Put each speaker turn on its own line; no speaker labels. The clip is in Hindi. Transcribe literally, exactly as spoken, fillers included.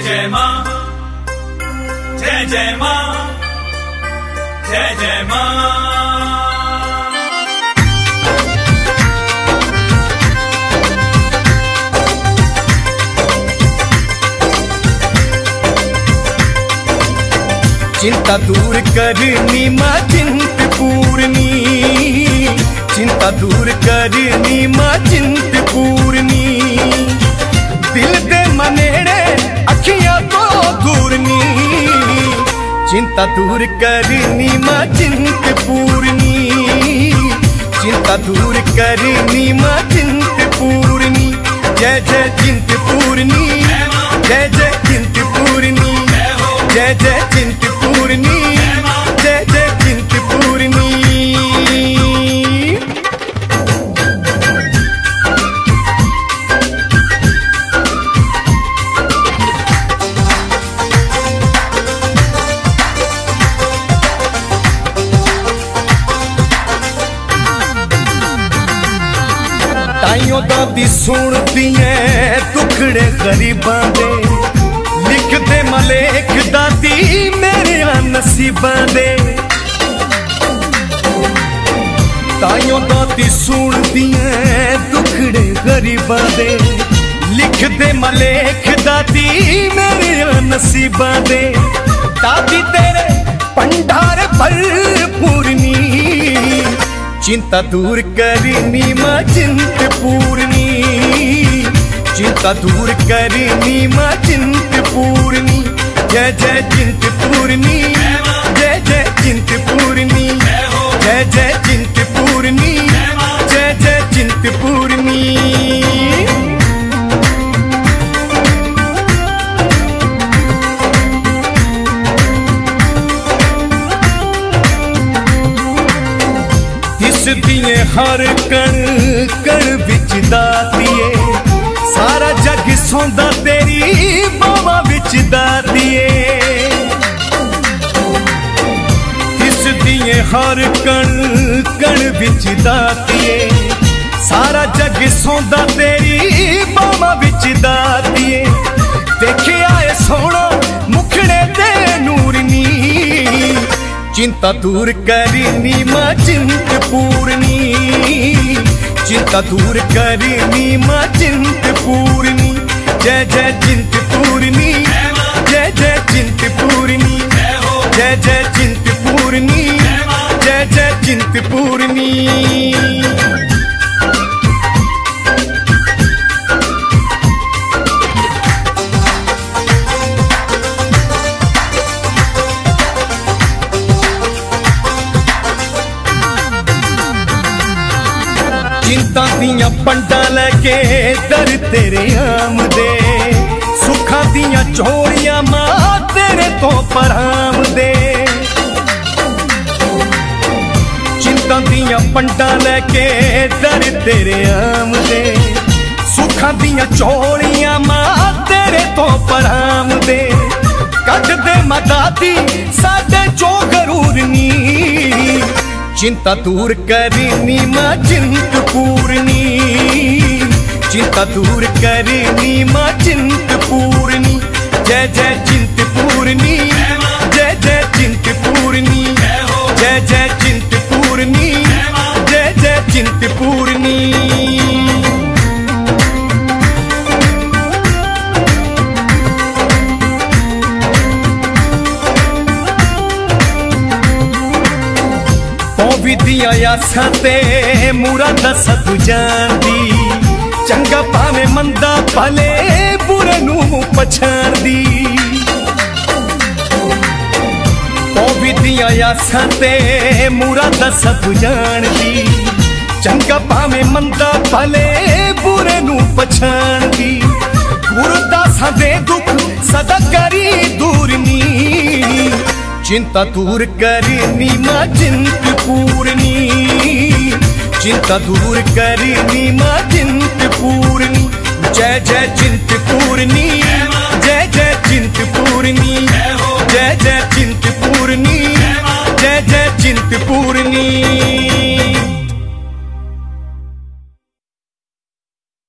जय मां, जय जय मां, जय जय मां।
चिंता दूर करनी मां चिंत पूरनी, चिंता दूर करनी मां चिंत पूरनी। दिल दे मनेड़े अखियां तो दूरनी, चिंता दूर करनी मां चिंत पूरनी, चिंता दूर करनी मां चिंत पूरनी। जय जय चिंत पूरनी, जय जय चिंत पूरनी, जय जय चिंत पूरनी, जय जय चिंत पूरनी। ताइयों दादी सुनती है दुखड़े गरीबां दे, लिखदे मलेख दादी मेरे नसीबां दे। ताइयों दादी सुनदी है दुखड़े गरीबां दे, लिखदे मलेख दादी मेरे नसीबां दे। दादी तेरे भंडार भरपूरनी, चिंता दूर करनी मां चिंत पूरनी, चिंता दूर करनी मां चिंत पूरनी। जय जय चिंत पूरनी, जय जय चिंत पूरनी, जय जय चिंत पूरनी, जय जय चिंत पूरनी। दिए हर कण कण विच दातिए, सारा जग सौंदा तेरी बावा विच दातिए। दिस दिए हर कण कण विच दातिए, सारा जग सौंदा तेरी बावा विच दातिए। देखे आए सोना मुखड़े ते नूरनी, चिंता दूर करनी मां चिंत पूरनी, चिंता दूर करनी मां चिंत पूरनी। जय जय चिंत पूरनी, जय जय चिंत पूरनी, जय जय चिंत पूरनी, जय जय चिंत पूरनी। चिंता दियां पंडा लैके दर तेरे आमदे, सुखा दियां चोरियां मां तेरे तो पराम दे। चिंता दियां पंडा लैके दर तेरे आमदे, सुखा दियां चोरियां मां तेरे तो पराम दे। कट दे मदादी साडे चो गरूरनी, चिंता दूर करनी मां चिंत पूरनी, चिंता दूर करनी मां चिंत पूरनी। जय जय चिंत पूरनी, जय जय चिंत पूरनी, जय जय चिंत पूरनी, जय जय चिंत पूरनी। विधियां आसां ते मुरादां सब जानदी, चंगा भावे मंदा भले बुरे नूं पछाणदी। ओ विधियां आसां ते मुरादां सब जानदी, चंगा भावे मंदा भले बुरे नूं पछाणदी। गुरदासां दे दुख सदा करी दूरनी, चिंता दूर करनी मां चिंत पूरनी, चिंता दूर करनी मां चिंत पूरनी। जय जय चिंत पूरनी,